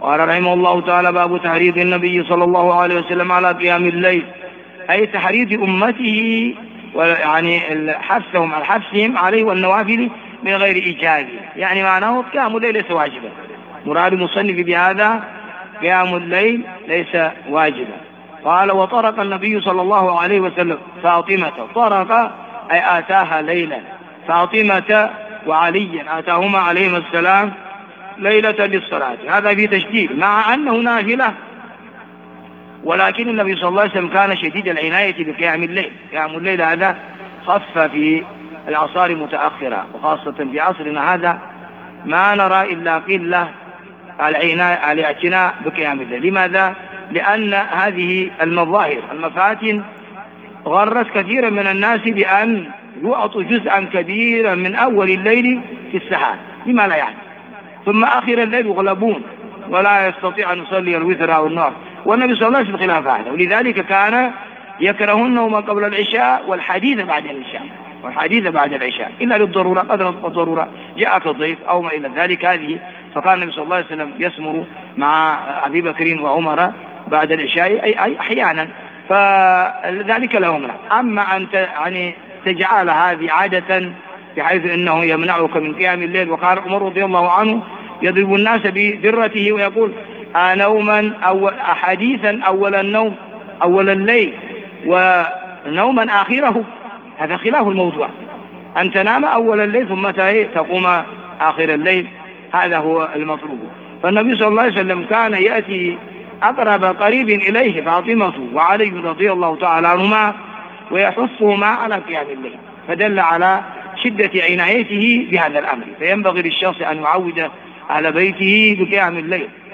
قال رحمه الله تعالى: باب تحريض النبي صلى الله عليه وسلم على قيام الليل، أي تحريض أمته يعني حثهم عليه والنوافل من غير إيجاب، يعني معناه قيام الليل ليس واجبا. مراد المصنف بهذا قيام الليل ليس واجبا. قال: وطرق النبي صلى الله عليه وسلم فاطمة، طرق أي آتاها ليلا، فاطمة وعليا آتاهما عليهما السلام ليلة للصلاة. هذا في تشديد مع أنه نافلة، ولكن النبي صلى الله عليه وسلم كان شديد العناية بقيام الليل. قيام الليل هذا خف في الأعصار المتأخرة، وخاصة في عصرنا هذا ما نرى إلا قلة الاعتناء بقيام الليل. لماذا؟ لأن هذه المظاهر المفاتن غرت كثيرا من الناس بأن يعطوا جزءا كبيرا من أول الليل في السحر لما لا يعني، ثم آخر الليل يغلبون ولا يستطيع أن يصلي الوتر أو النار، والنبي صلى الله عليه وسلم خلاف هذا. ولذلك كان يكره النوم قبل العشاء والحديث بعد العشاء إلا للضرورة، قدر الضرورة، جاءك الضيف أو ما إلى ذلك هذه. فكان النبي صلى الله عليه وسلم يسمر مع أبي بكر وعمر بعد العشاء أي أحيانا، فذلك لهم. أما أن يعني تجعل هذه عادة بحيث أنه يمنعك من قيام الليل. وقال عمر رضي الله عنه يضرب الناس بدرته ويقول: نوما حديثا أول النوم أول الليل ونوما آخره. هذا خلاف الموضوع، أن تنام أول الليل ثم تقوم آخر الليل، هذا هو المطلوب. فالنبي صلى الله عليه وسلم كان يأتي أقرب قريب إليه فاطمة وعلي رضي الله تعالى عنهما ويحثهما على قيام الليل، فدل على شدة عنايته بهذا الأمر. فينبغي للشخص أن يعود أهل بيته بقيام الليل.